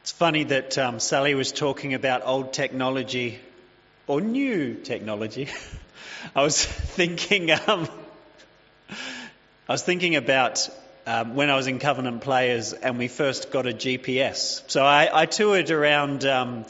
It's funny that Sally was talking about old technology or new technology. I was thinking about when I was in Covenant Players and we first got a GPS. So I toured around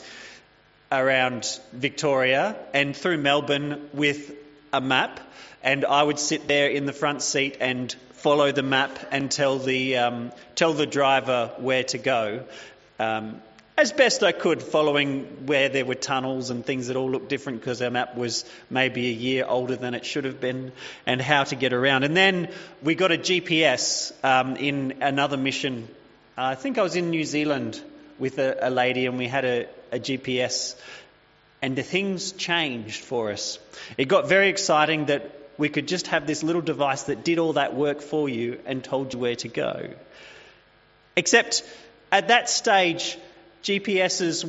Victoria and through Melbourne with a map, and I would sit there in the front seat and follow the map and tell the driver where to go. As best I could, following where there were tunnels and things that all looked different because our map was maybe a year older than it should have been, and how to get around. And then we got a GPS in another mission. I think I was in New Zealand with a lady, and we had a GPS, and the things changed for us. It got very exciting that we could just have this little device that did all that work for you and told you where to go. Except at that stage, GPSs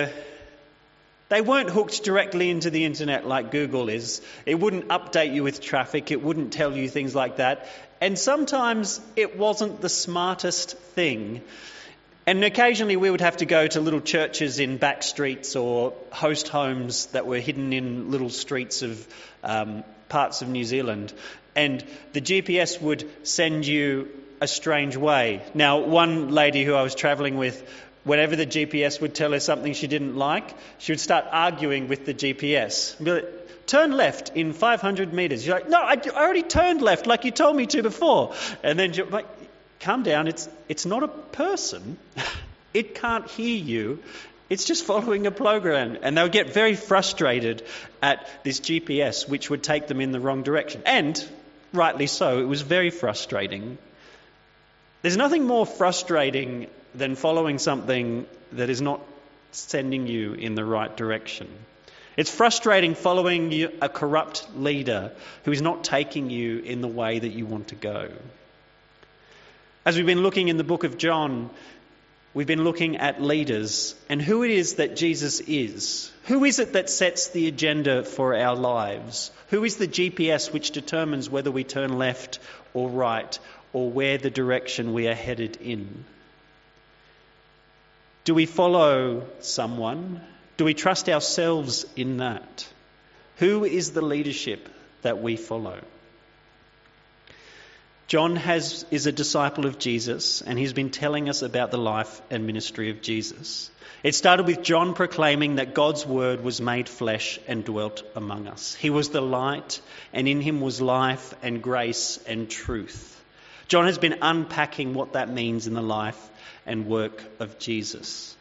weren't hooked directly into the internet like Google is. It wouldn't update you with traffic. It wouldn't tell you things like that. And sometimes it wasn't the smartest thing. And occasionally we would have to go to little churches in back streets or host homes that were hidden in little streets of parts of New Zealand. And the GPS would send you a strange way. Now, one lady who I was travelling with, whenever the GPS would tell her something she didn't like, she would start arguing with the GPS. Be like, turn left in 500 metres. You're like, no, I already turned left like you told me to before. And then you're like, calm down, it's not a person. It can't hear you. It's just following a program. And they would get very frustrated at this GPS, which would take them in the wrong direction. And rightly so, it was very frustrating. There's nothing more frustrating than following something that is not sending you in the right direction. It's frustrating following a corrupt leader who is not taking you in the way that you want to go. As we've been looking in the book of John, we've been looking at leaders and who it is that Jesus is. Who is it that sets the agenda for our lives? Who is the GPS which determines whether we turn left or right, or where the direction we are headed in? Do we follow someone? Do we trust ourselves in that? Who is the leadership that we follow? John is a disciple of Jesus, and he's been telling us about the life and ministry of Jesus. It started with John proclaiming that God's word was made flesh and dwelt among us. He was the light, and in him was life and grace and truth. John has been unpacking what that means in the life and work of Jesus,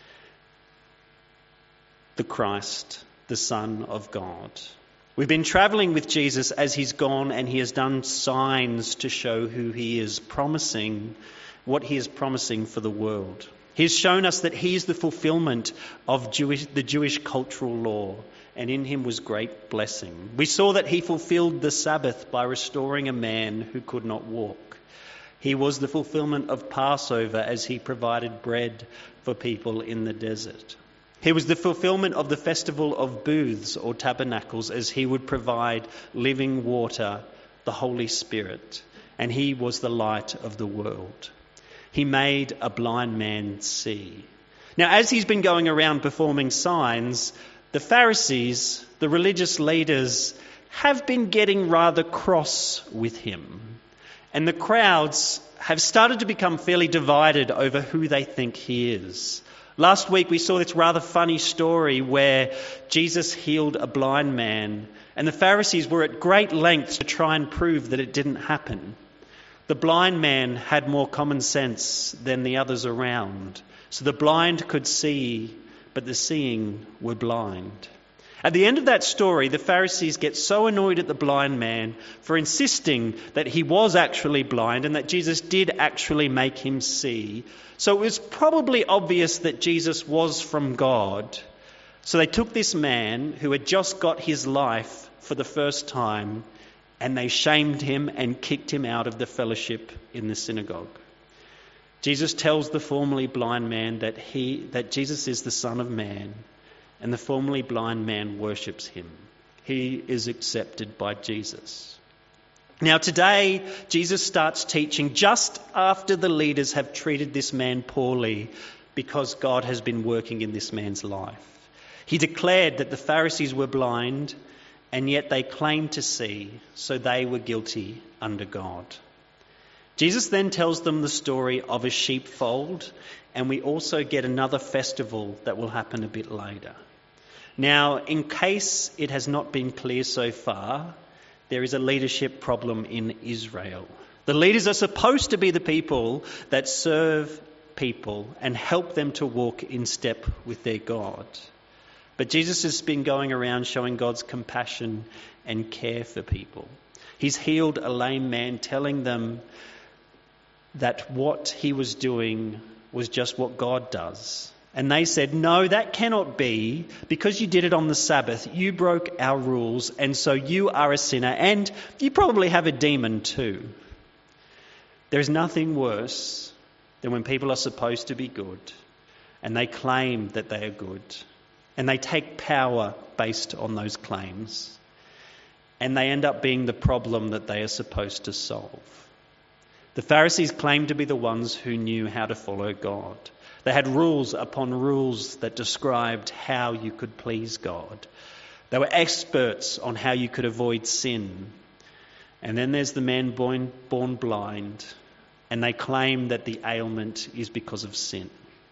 the Christ, the Son of God. We've been travelling with Jesus as he's gone, and he has done signs to show who he is, promising what he is promising for the world. He's shown us that he is the fulfilment of the Jewish cultural law, and in him was great blessing. We saw that he fulfilled the Sabbath by restoring a man who could not walk. He was the fulfilment of Passover as he provided bread for people in the desert. He was the fulfilment of the festival of booths or tabernacles as he would provide living water, the Holy Spirit, and he was the light of the world. He made a blind man see. Now, as he's been going around performing signs, the Pharisees, the religious leaders, have been getting rather cross with him. And the crowds have started to become fairly divided over who they think he is. Last week we saw this rather funny story where Jesus healed a blind man, and the Pharisees were at great lengths to try and prove that it didn't happen. The blind man had more common sense than the others around, so the blind could see, but the seeing were blind. At the end of that story, the Pharisees get so annoyed at the blind man for insisting that he was actually blind and that Jesus did actually make him see. So it was probably obvious that Jesus was from God. So they took this man who had just got his life for the first time, and they shamed him and kicked him out of the fellowship in the synagogue. Jesus tells the formerly blind man that Jesus is the Son of Man, and the formerly blind man worships him. He is accepted by Jesus. Now today, Jesus starts teaching just after the leaders have treated this man poorly because God has been working in this man's life. He declared that the Pharisees were blind, and yet they claimed to see, so they were guilty under God. Jesus then tells them the story of a sheepfold, and we also get another festival that will happen a bit later. Now, in case it has not been clear so far, there is a leadership problem in Israel. The leaders are supposed to be the people that serve people and help them to walk in step with their God. But Jesus has been going around showing God's compassion and care for people. He's healed a lame man, telling them that what he was doing was just what God does. And they said, no, that cannot be, because you did it on the Sabbath. You broke our rules, and so you are a sinner, and you probably have a demon too. There is nothing worse than when people are supposed to be good, and they claim that they are good, and they take power based on those claims, and they end up being the problem that they are supposed to solve. The Pharisees claimed to be the ones who knew how to follow God. They had rules upon rules that described how you could please God. They were experts on how you could avoid sin. And then there's the man born blind, and they claim that the ailment is because of sin.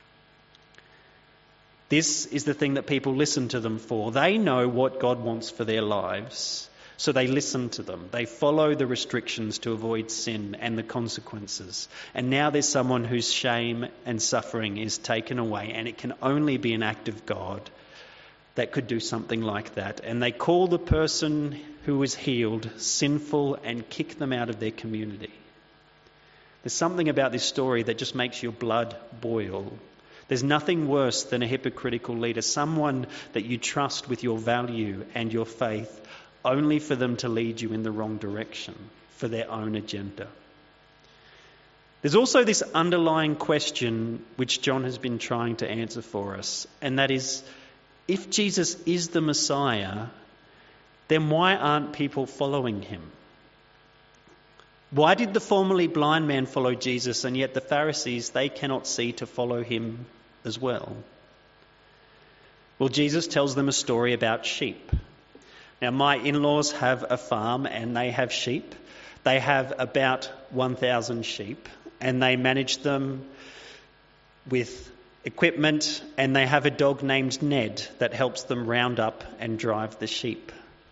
This is the thing that people listen to them for. They know what God wants for their lives, so they listen to them. They follow the restrictions to avoid sin and the consequences. And now there's someone whose shame and suffering is taken away, and it can only be an act of God that could do something like that. And they call the person who was healed sinful and kick them out of their community. There's something about this story that just makes your blood boil. There's nothing worse than a hypocritical leader, someone that you trust with your value and your faith, only for them to lead you in the wrong direction for their own agenda. There's also this underlying question which John has been trying to answer for us, and that is, if Jesus is the Messiah, then why aren't people following him? Why did the formerly blind man follow Jesus, and yet the Pharisees, they cannot see to follow him as well? Well, Jesus tells them a story about sheep. Now, my in-laws have a farm and they have sheep. They have about 1,000 sheep, and they manage them with equipment, and they have a dog named Ned that helps them round up and drive the sheep.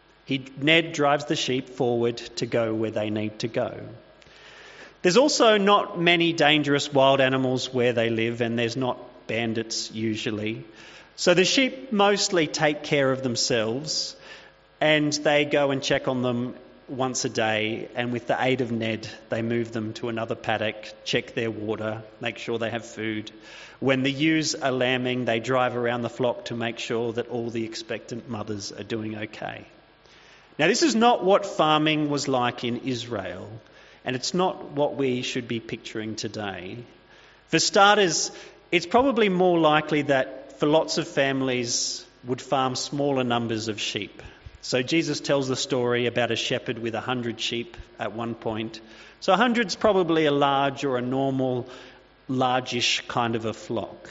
Ned drives the sheep forward to go where they need to go. There's also not many dangerous wild animals where they live, and there's not bandits usually. So the sheep mostly take care of themselves, and they go and check on them once a day, and with the aid of Ned, they move them to another paddock, check their water, make sure they have food. When the ewes are lambing, they drive around the flock to make sure that all the expectant mothers are doing okay. Now, this is not what farming was like in Israel, and it's not what we should be picturing today. For starters, it's probably more likely that for lots of families would farm smaller numbers of sheep. So Jesus tells the story about a shepherd with 100 sheep at one point. So 100's probably a large or a normal, largish kind of a flock.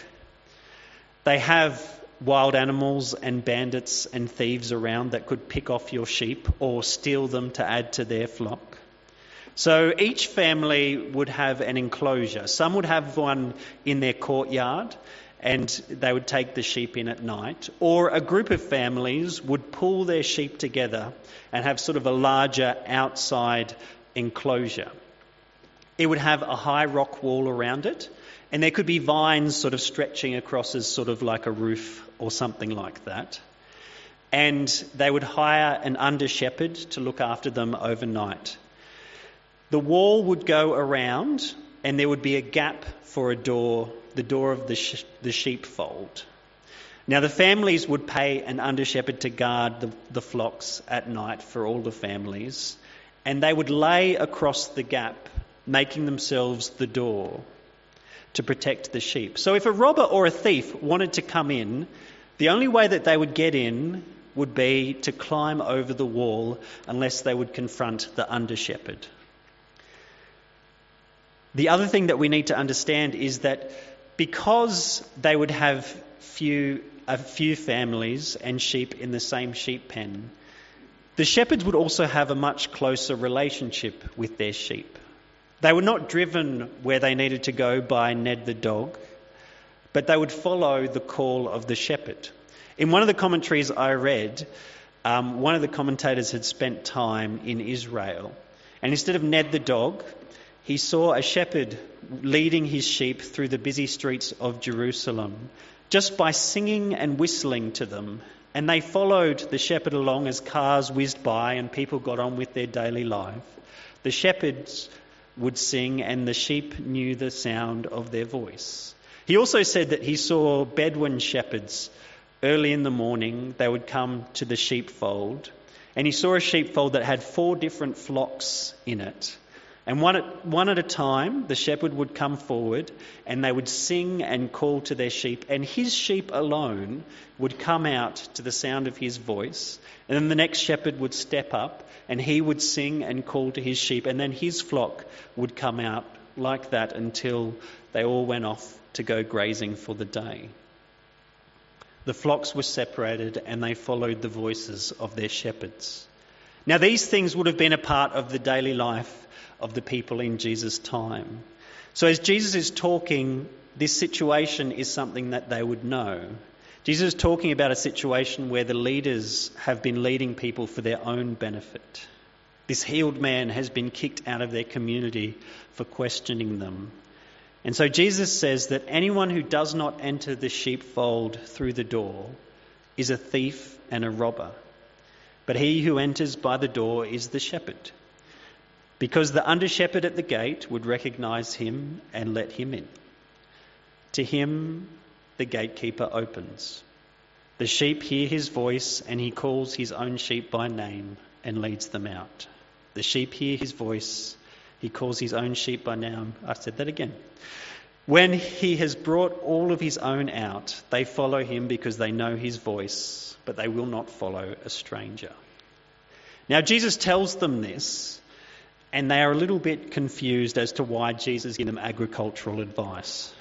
They have wild animals and bandits and thieves around that could pick off your sheep or steal them to add to their flock. So each family would have an enclosure. Some would have one in their courtyard, and they would take the sheep in at night. Or a group of families would pull their sheep together and have sort of a larger outside enclosure. It would have a high rock wall around it, and there could be vines sort of stretching across as sort of like a roof or something like that. And they would hire an under-shepherd to look after them overnight. The wall would go around, and there would be a gap for a door, the door of the sheepfold. Now, the families would pay an under-shepherd to guard the flocks at night for all the families, and they would lay across the gap, making themselves the door to protect the sheep. So if a robber or a thief wanted to come in, the only way that they would get in would be to climb over the wall unless they would confront the under-shepherd. The other thing that we need to understand is that because they would have a few families and sheep in the same sheep pen, the shepherds would also have a much closer relationship with their sheep. They were not driven where they needed to go by Ned the dog, but they would follow the call of the shepherd. In one of the commentaries I read, one of the commentators had spent time in Israel, and instead of Ned the dog, he saw a shepherd leading his sheep through the busy streets of Jerusalem just by singing and whistling to them. And they followed the shepherd along as cars whizzed by and people got on with their daily life. The shepherds would sing and the sheep knew the sound of their voice. He also said that he saw Bedouin shepherds early in the morning. They would come to the sheepfold, and he saw a sheepfold that had 4 different flocks in it. And one at a time, the shepherd would come forward and they would sing and call to their sheep, and his sheep alone would come out to the sound of his voice. And then the next shepherd would step up and he would sing and call to his sheep, and then his flock would come out like that until they all went off to go grazing for the day. The flocks were separated and they followed the voices of their shepherds. Now, these things would have been a part of the daily life of the people in Jesus' time. So as Jesus is talking, this situation is something that they would know. Jesus is talking about a situation where the leaders have been leading people for their own benefit. This healed man has been kicked out of their community for questioning them. And so Jesus says that anyone who does not enter the sheepfold through the door is a thief and a robber. But he who enters by the door is the shepherd, because the under-shepherd at the gate would recognise him and let him in. To him the gatekeeper opens. The sheep hear his voice, and he calls his own sheep by name and leads them out. The sheep hear his voice, he calls his own sheep by name. I said that again. When he has brought all of his own out, they follow him because they know his voice, but they will not follow a stranger. Now Jesus tells them this, and they are a little bit confused as to why Jesus gives them agricultural advice.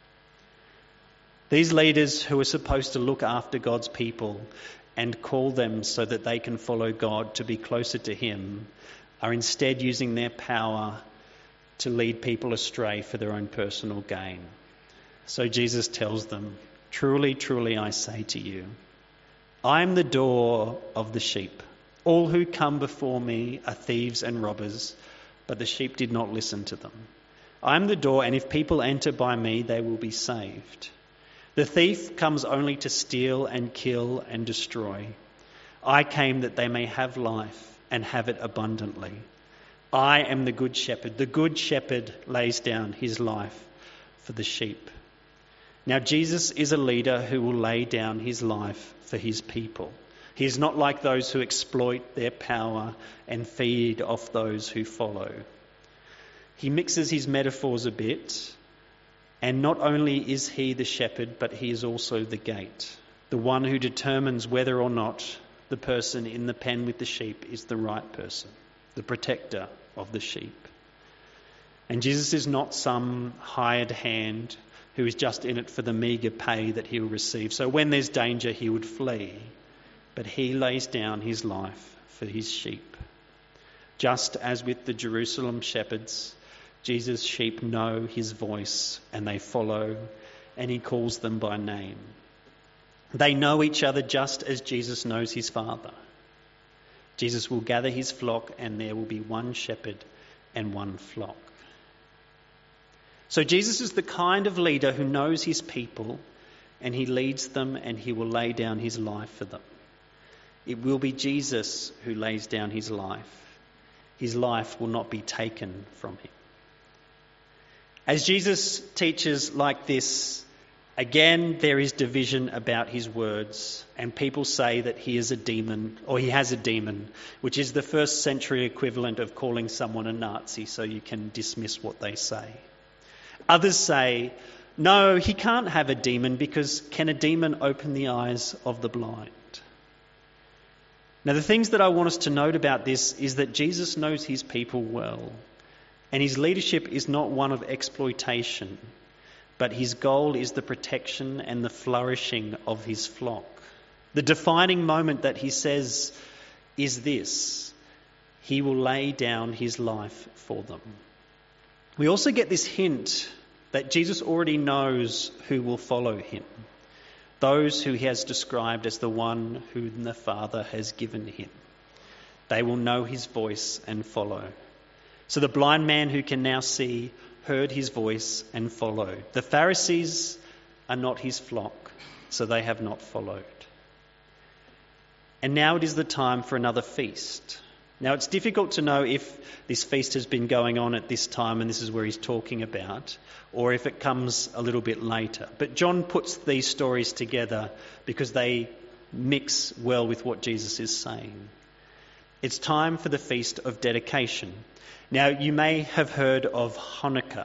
These leaders who are supposed to look after God's people and call them so that they can follow God to be closer to him are instead using their power to lead people astray for their own personal gain. So Jesus tells them, "Truly, truly, I say to you, I am the door of the sheep. All who come before me are thieves and robbers, but the sheep did not listen to them. I am the door, and if people enter by me, they will be saved. The thief comes only to steal and kill and destroy. I came that they may have life and have it abundantly. I am the good shepherd. The good shepherd lays down his life for the sheep." Now, Jesus is a leader who will lay down his life for his people. He is not like those who exploit their power and feed off those who follow. He mixes his metaphors a bit, and not only is he the shepherd, but he is also the gate, the one who determines whether or not the person in the pen with the sheep is the right person, the protector of the sheep. And Jesus is not some hired hand who is just in it for the meagre pay that he will receive. So when there's danger, he would flee. But he lays down his life for his sheep. Just as with the Jerusalem shepherds, Jesus' sheep know his voice and they follow, and he calls them by name. They know each other just as Jesus knows his Father. Jesus will gather his flock, and there will be one shepherd and one flock. So Jesus is the kind of leader who knows his people, and he leads them, and he will lay down his life for them. It will be Jesus who lays down his life. His life will not be taken from him. As Jesus teaches like this, again there is division about his words, and people say that he is a demon, or he has a demon, which is the first century equivalent of calling someone a Nazi, so you can dismiss what they say. Others say, no, he can't have a demon, because can a demon open the eyes of the blind? Now, the things that I want us to note about this is that Jesus knows his people well, and his leadership is not one of exploitation, but his goal is the protection and the flourishing of his flock. The defining moment that he says is this: he will lay down his life for them. We also get this hint that Jesus already knows who will follow him, those who he has described as the one whom the Father has given him. They will know his voice and follow. So the blind man who can now see heard his voice and followed. The Pharisees are not his flock, so they have not followed. And now it is the time for another feast. Now it's difficult to know if this feast has been going on at this time and this is where he's talking about, or if it comes a little bit later. But John puts these stories together because they mix well with what Jesus is saying. It's time for the Feast of Dedication. Now you may have heard of Hanukkah.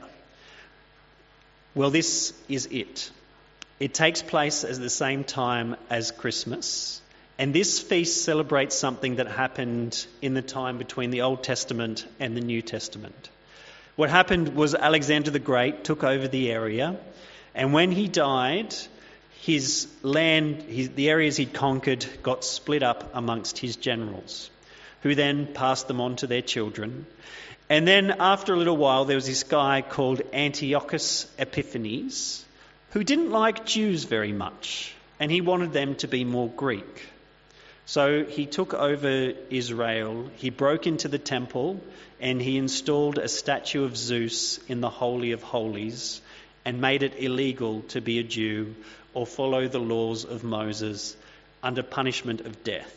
Well, this is it. It takes place at the same time as Christmas. And this feast celebrates something that happened in the time between the Old Testament and the New Testament. What happened was Alexander the Great took over the area, and when he died, his land, the areas he'd conquered, got split up amongst his generals, who then passed them on to their children. And then after a little while, there was this guy called Antiochus Epiphanes, who didn't like Jews very much, and he wanted them to be more Greek. So he took over Israel, he broke into the temple, and he installed a statue of Zeus in the Holy of Holies and made it illegal to be a Jew or follow the laws of Moses under punishment of death.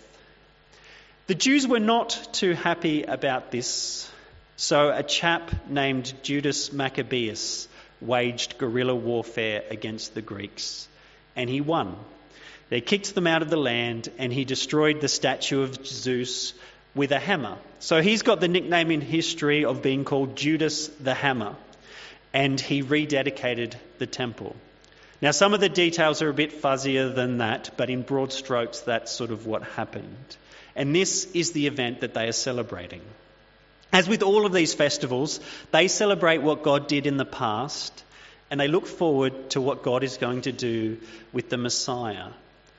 The Jews were not too happy about this, so a chap named Judas Maccabeus waged guerrilla warfare against the Greeks, and he won. They kicked them out of the land, and he destroyed the statue of Zeus with a hammer. So he's got the nickname in history of being called Judas the Hammer, and he rededicated the temple. Now, some of the details are a bit fuzzier than that, but in broad strokes, that's sort of what happened. And this is the event that they are celebrating. As with all of these festivals, they celebrate what God did in the past, and they look forward to what God is going to do with the Messiah.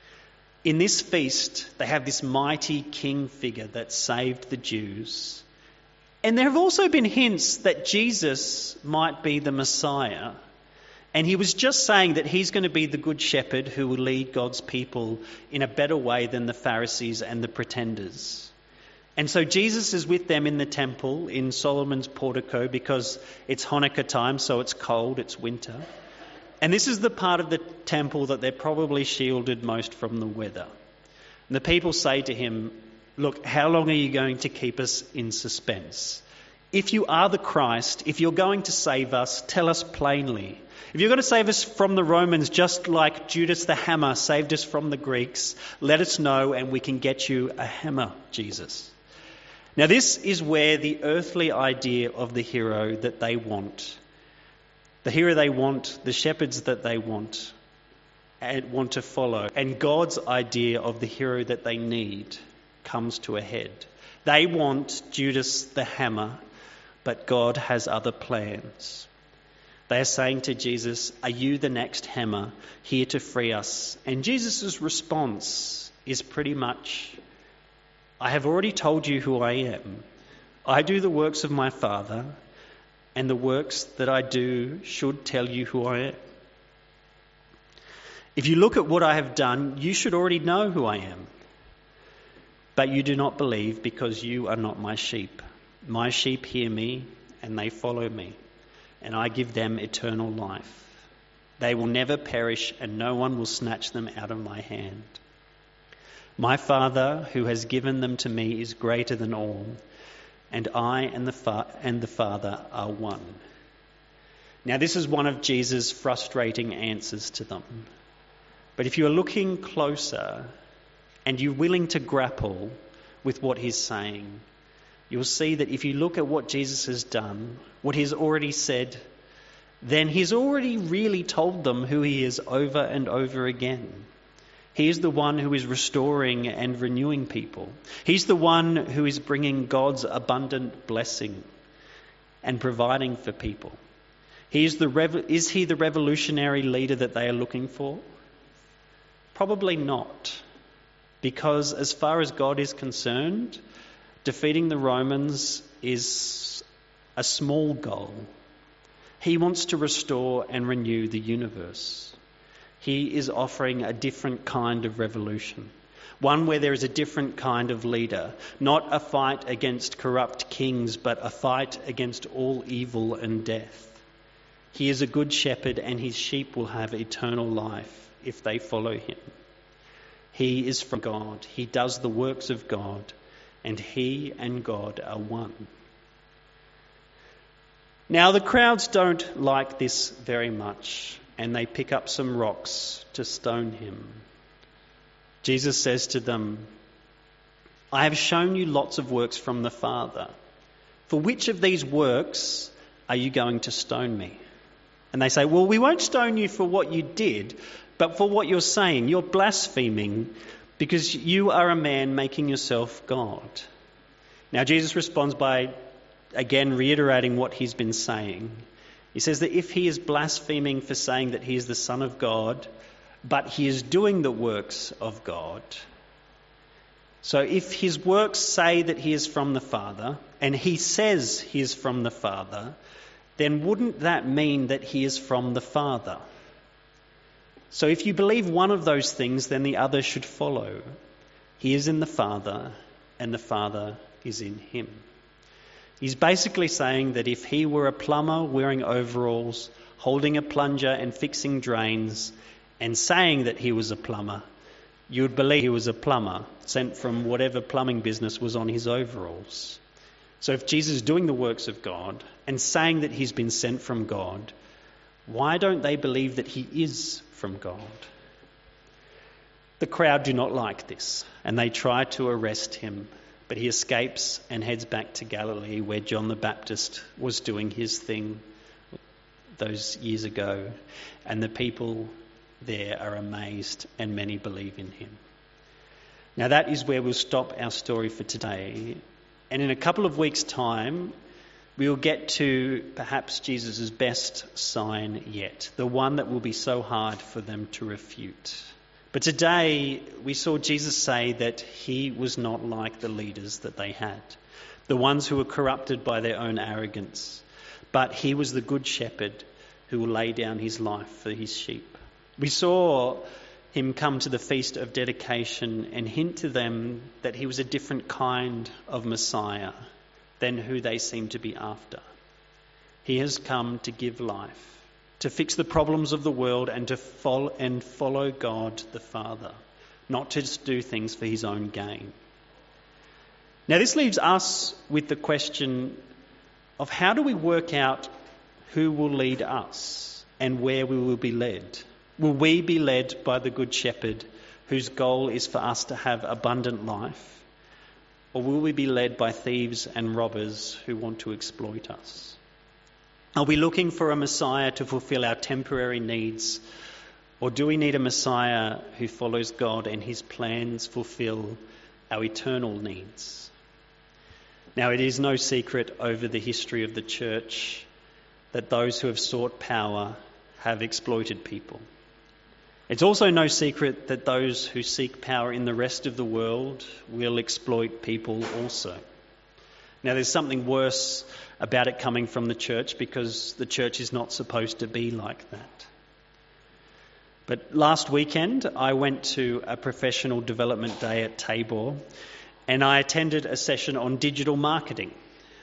In this feast, they have this mighty king figure that saved the Jews. And there have also been hints that Jesus might be the Messiah. And he was just saying that he's going to be the good shepherd who will lead God's people in a better way than the Pharisees and the pretenders. And so Jesus is with them in the temple in Solomon's portico because it's Hanukkah time, so it's cold, it's winter. And this is the part of the temple that they're probably shielded most from the weather. And the people say to him, "Look, how long are you going to keep us in suspense? If you are the Christ, if you're going to save us, tell us plainly. If you're going to save us from the Romans, just like Judas the Hammer saved us from the Greeks, let us know and we can get you a hammer, Jesus." Now this is where the earthly idea of the hero that they want, the hero they want, the shepherds that they want and want to follow, and God's idea of the hero that they need comes to a head. They want Judas the Hammer, but God has other plans. They are saying to Jesus, "Are you the next hammer here to free us?" And Jesus' response is pretty much, "I have already told you who I am. I do the works of my Father, and the works that I do should tell you who I am. If you look at what I have done, you should already know who I am. But you do not believe because you are not my sheep. My sheep hear me, and they follow me, and I give them eternal life. They will never perish, and no one will snatch them out of my hand. My Father, who has given them to me, is greater than all, and I and the Father are one." Now, this is one of Jesus' frustrating answers to them. But if you are looking closer and you're willing to grapple with what he's saying, you'll see that if you look at what Jesus has done, what he's already said, then he's already really told them who he is over and over again. He is the one who is restoring and renewing people. He's the one who is bringing God's abundant blessing and providing for people. Is he the revolutionary leader that they are looking for? Probably not. Because as far as God is concerned, defeating the Romans is a small goal. He wants to restore and renew the universe. He is offering a different kind of revolution. One where there is a different kind of leader. Not a fight against corrupt kings, but a fight against all evil and death. He is a good shepherd, and his sheep will have eternal life if they follow him. He is from God. He does the works of God, and he and God are one. Now the crowds don't like this very much, and they pick up some rocks to stone him. Jesus says to them, I have shown you lots of works from the Father. For which of these works are you going to stone me? And they say, well, we won't stone you for what you did, but for what you're saying. You're blaspheming because you are a man making yourself God. Now Jesus responds by again reiterating what he's been saying. He says that if he is blaspheming for saying that he is the Son of God, but he is doing the works of God. So if his works say that he is from the Father, and he says he is from the Father, then wouldn't that mean that he is from the Father? So if you believe one of those things, then the other should follow. He is in the Father, and the Father is in him. He's basically saying that if he were a plumber wearing overalls, holding a plunger and fixing drains, and saying that he was a plumber, you would believe he was a plumber sent from whatever plumbing business was on his overalls. So if Jesus is doing the works of God and saying that he's been sent from God, why don't they believe that he is from God? The crowd do not like this, and they try to arrest him, but he escapes and heads back to Galilee, where John the Baptist was doing his thing those years ago, and the people there are amazed, and many believe in him. Now that is where we'll stop our story for today, and in a couple of weeks' time we'll get to perhaps Jesus' best sign yet, the one that will be so hard for them to refute. But today we saw Jesus say that he was not like the leaders that they had, the ones who were corrupted by their own arrogance, but he was the good shepherd who will lay down his life for his sheep. We saw him come to the Feast of Dedication and hint to them that he was a different kind of Messiah than who they seem to be after. He has come to give life, to fix the problems of the world, and to follow God the Father, not to just do things for his own gain. Now this leaves us with the question of how do we work out who will lead us and where we will be led? Will we be led by the Good Shepherd, whose goal is for us to have abundant life? Or will we be led by thieves and robbers who want to exploit us? Are we looking for a Messiah to fulfill our temporary needs? Or do we need a Messiah who follows God and his plans fulfill our eternal needs? Now, it is no secret over the history of the church that those who have sought power have exploited people. It's also no secret that those who seek power in the rest of the world will exploit people also. Now, there's something worse about it coming from the church, because the church is not supposed to be like that. But last weekend, I went to a professional development day at Tabor, and I attended a session on digital marketing.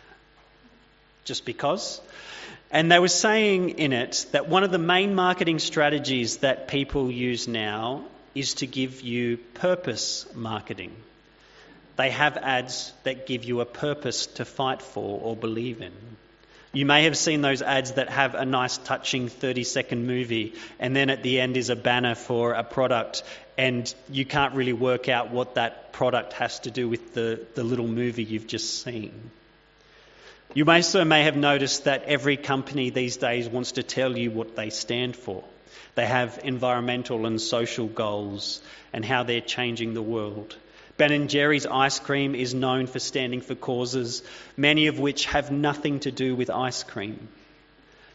Just because. And they were saying in it that one of the main marketing strategies that people use now is to give you purpose marketing. They have ads that give you a purpose to fight for or believe in. You may have seen those ads that have a nice touching 30-second movie, and then at the end is a banner for a product, and you can't really work out what that product has to do with the little movie you've just seen. You also may have noticed that every company these days wants to tell you what they stand for. They have environmental and social goals and how they're changing the world. Ben & Jerry's ice cream is known for standing for causes, many of which have nothing to do with ice cream.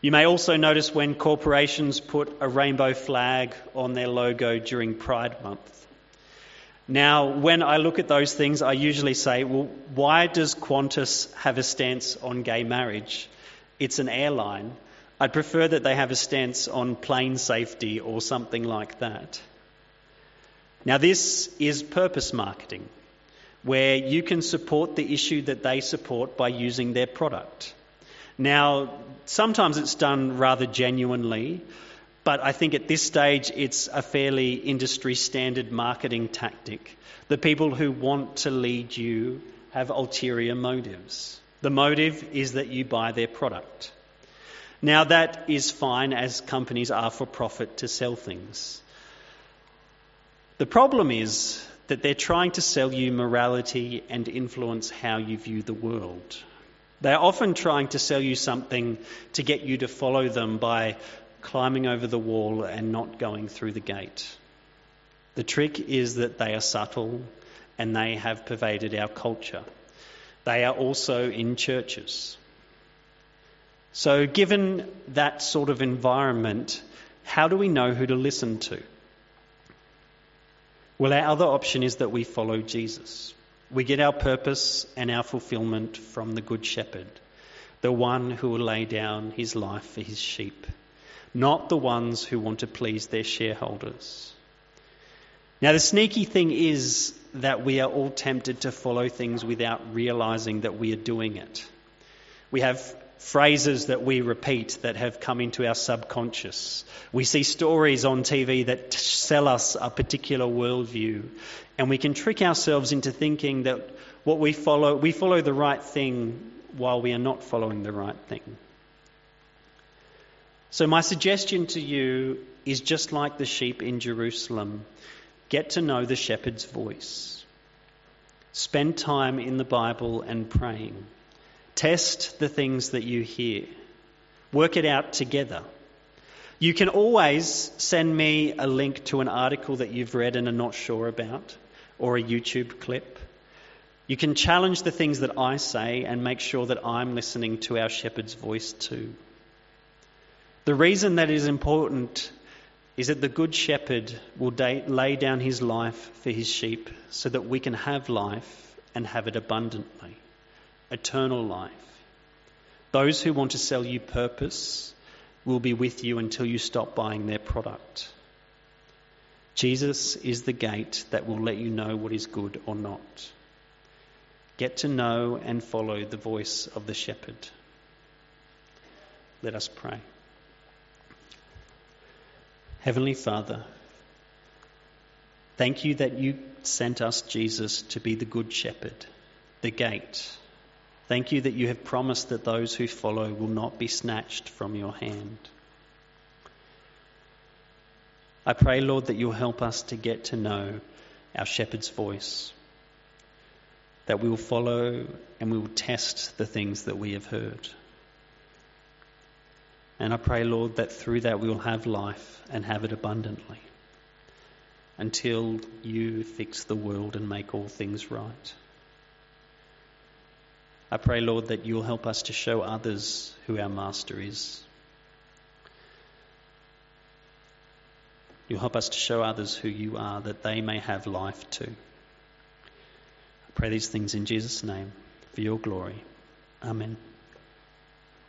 You may also notice when corporations put a rainbow flag on their logo during Pride Month. Now, when I look at those things, I usually say, well, why does Qantas have a stance on gay marriage? It's an airline. I'd prefer that they have a stance on plane safety or something like that. Now, this is purpose marketing, where you can support the issue that they support by using their product. Now, sometimes it's done rather genuinely, but I think at this stage it's a fairly industry standard marketing tactic. The people who want to lead you have ulterior motives. The motive is that you buy their product. Now, that is fine, as companies are for profit to sell things. The problem is that they're trying to sell you morality and influence how you view the world. They're often trying to sell you something to get you to follow them by climbing over the wall and not going through the gate. The trick is that they are subtle and they have pervaded our culture. They are also in churches. So given that sort of environment, how do we know who to listen to? Well, our other option is that we follow Jesus. We get our purpose and our fulfillment from the Good Shepherd, the one who will lay down his life for his sheep, not the ones who want to please their shareholders. Now, the sneaky thing is that we are all tempted to follow things without realising that we are doing it. We have phrases that we repeat that have come into our subconscious. We see stories on TV that sell us a particular worldview, and we can trick ourselves into thinking that what we follow the right thing while we are not following the right thing. So my suggestion to you is just like the sheep in Jerusalem. Get to know the shepherd's voice. Spend time in the Bible and praying. Test the things that you hear. Work it out together. You can always send me a link to an article that you've read and are not sure about, or a YouTube clip. You can challenge the things that I say and make sure that I'm listening to our shepherd's voice too. The reason that is important is that the Good Shepherd will lay down his life for his sheep so that we can have life and have it abundantly. Eternal life. Those who want to sell you purpose will be with you until you stop buying their product. Jesus is the gate that will let you know what is good or not. Get to know and follow the voice of the shepherd. Let us pray. Heavenly Father, thank you that you sent us Jesus to be the Good Shepherd, the gate. Thank you that you have promised that those who follow will not be snatched from your hand. I pray, Lord, that you'll help us to get to know our shepherd's voice, that we will follow and we will test the things that we have heard. And I pray, Lord, that through that we will have life and have it abundantly until you fix the world and make all things right. I pray, Lord, that you'll help us to show others who our Master is. You'll help us to show others who you are, that they may have life too. I pray these things in Jesus' name for your glory. Amen.